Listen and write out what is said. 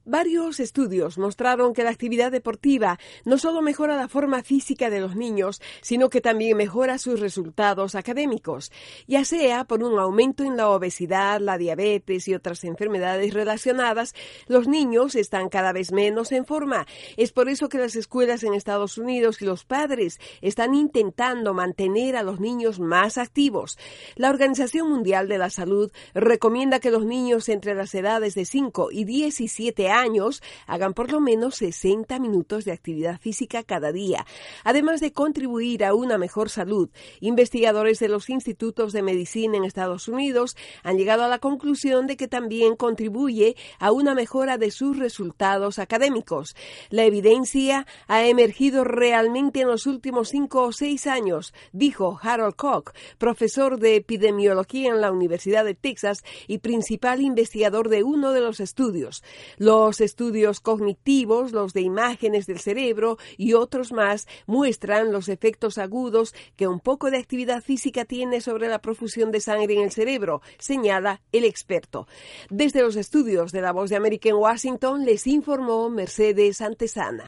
Varios estudios mostraron que la actividad deportiva no solo mejora la forma física de los niños, sino que también mejora sus resultados académicos, ya sea por un aumento en la obesidad, la diabetes y otras enfermedades relacionadas. Los niños están cada vez menos en forma. Es por eso que las escuelas en Estados Unidos y los padres están intentando mantener a los niños más activos. La Organización Mundial de la Salud recomienda que los niños entre las edades de 5 y 17 años hagan por lo menos 60 minutos de actividad física cada día. Además de contribuir a una mejor salud, investigadores de los institutos de medicina en Estados Unidos han llegado a la conclusión de que también contribuye a una mejora de sus resultados académicos. La evidencia ha emergido realmente en los últimos 5 o 6 años, dijo Harold Koch, profesor de epidemiología en la Universidad de Texas y principal investigador de uno de los estudios. Los estudios cognitivos, los de imágenes del cerebro y otros más muestran los efectos agudos que un poco de actividad física tiene sobre la profusión de sangre en el cerebro, señala el experto. Desde los estudios de La Voz de América en Washington les informó Mercedes Antesana.